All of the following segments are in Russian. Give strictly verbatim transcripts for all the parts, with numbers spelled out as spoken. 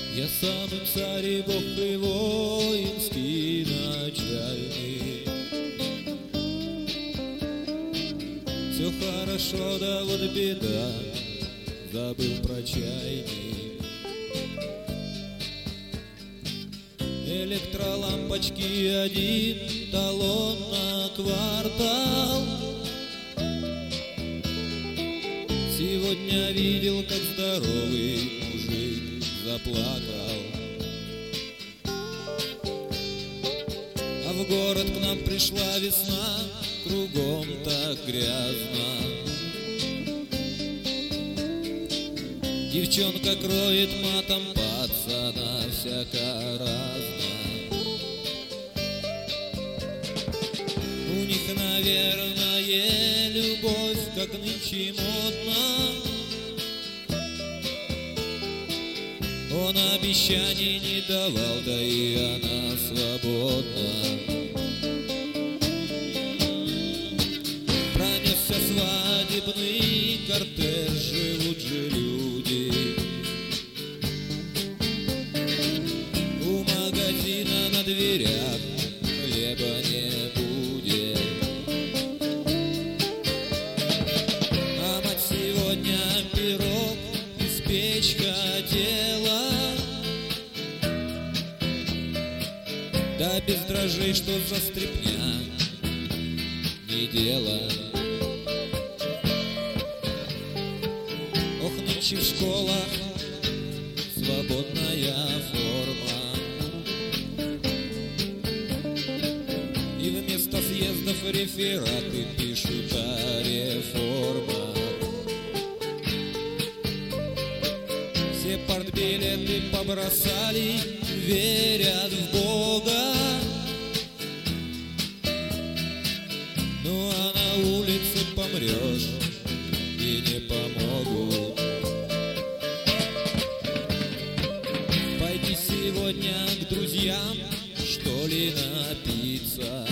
Я самый царь и бог и воинский начальник. Все хорошо, да вот беда, забыл про чайник. Электролампочки один, талон на квартал. Сегодня видел, как здоровый мужик заплакал. А в город к нам пришла весна, кругом так грязно. Девчонка кроет матом пацана, всяко разно. У них, наверное, любовь, как нынче модна. Он обещаний не давал, да и она свободна. Пронесся свадебный кортеж, живут же люди. У магазина на дверях хлеба не будет. А мать сегодня пирог испечь хотела. Да без дрожжей, что за стряпня, не дело. Ох, нынче в школах свободная форма. И вместо съездов рефераты пишут о реформах. Все партбилеты побросали, верят в Бога. Ну а на улице помрешь, и не помогут. Пойди сегодня к друзьям, что ли, напиться.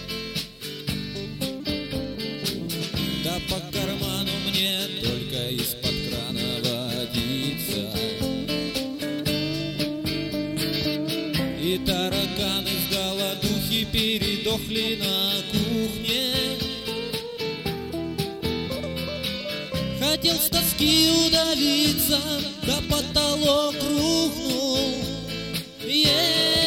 Да по карману мне только из-под крана водиться. И тараканы с голодухи передохли на кухне. Хотел с тоски удавиться, да потолок рухнул. Yeah.